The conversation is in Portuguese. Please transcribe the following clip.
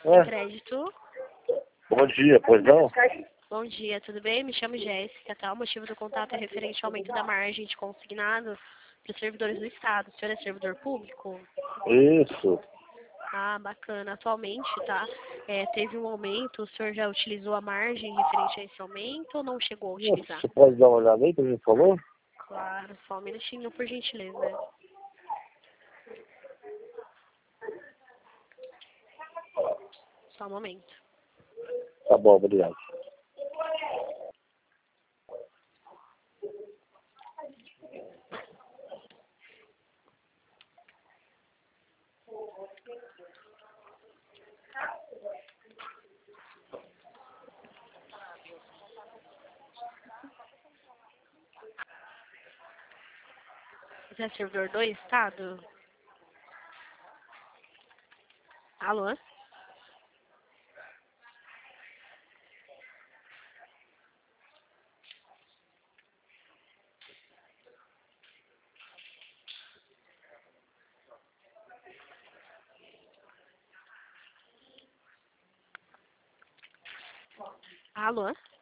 É, Crédito. bom dia, pois não? Bom dia, tudo bem? Me chamo Jéssica, tá? O motivo do contato é referente ao aumento da margem de consignado para os servidores do Estado. O senhor é servidor público? Isso. Ah, bacana. Atualmente, tá? Teve um aumento, o senhor já utilizou a margem referente a esse aumento ou não chegou a utilizar? Você pode dar uma olhada aí que a gente falou? Claro, só um minutinho, por gentileza. Só um momento. Tá bom, obrigado. Você é servidor do Estado? Alô? Alô?